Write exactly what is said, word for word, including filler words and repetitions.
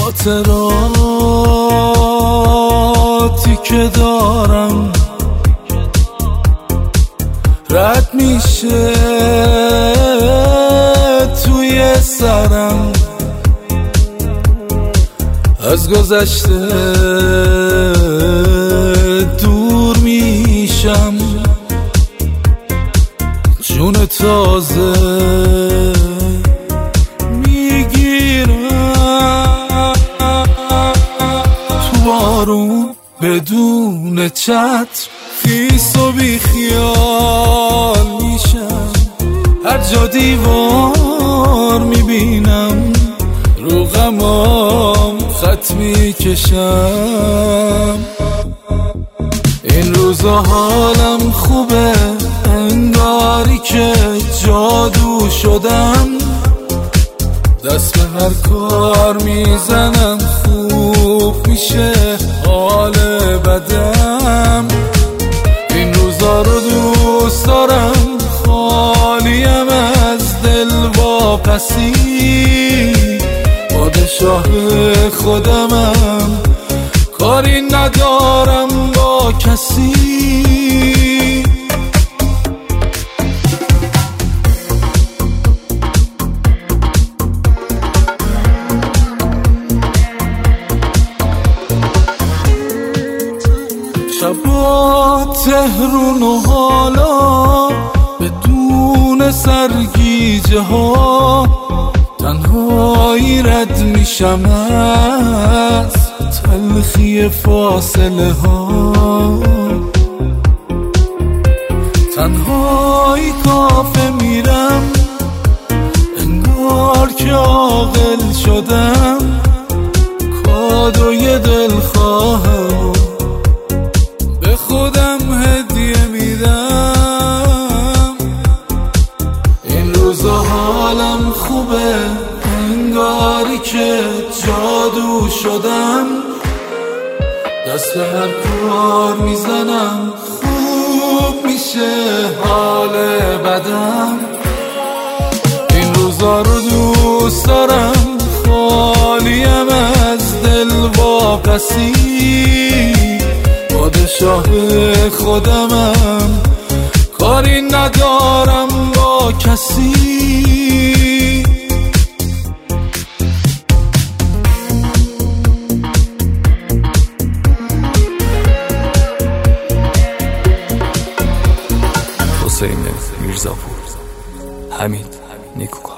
خاطراتی که دارم رد میشه توی سرم، از گذشته دور میشم، جون تازه میگیرم، تو بارون بدون چتر خیس و بی خیال میشم، هر جا دیوار میبینم رو غمام خط میکشم. این روزا حالم خوبه، انگاری که جادو شدم، دست به هر کار میزنم خوب میشه حال بدم. این روزا رو دوست دارم، خالیم از دل واپسی، پادشاه خودمم، کاری ندارم با کسی. شبا تهرون و حالا بدون سرگیجه ها، تنهایی رد میشم از تلخی فاصله ها، تنهایی کافه میرم انگار که عاقل شدم، کادوی دلخواهم به خودم هدیه میدم. این روزا حالم خوبه، انگاری که جادو شدم، دست به هر کار میزنم خوب میشه حال بدم. این روزا رو دوست دارم، خالیم از دل واپسی، پادشاه خودمم، کاری ندارم با کسی. حسین میرزاپور، حمید نیکوکار.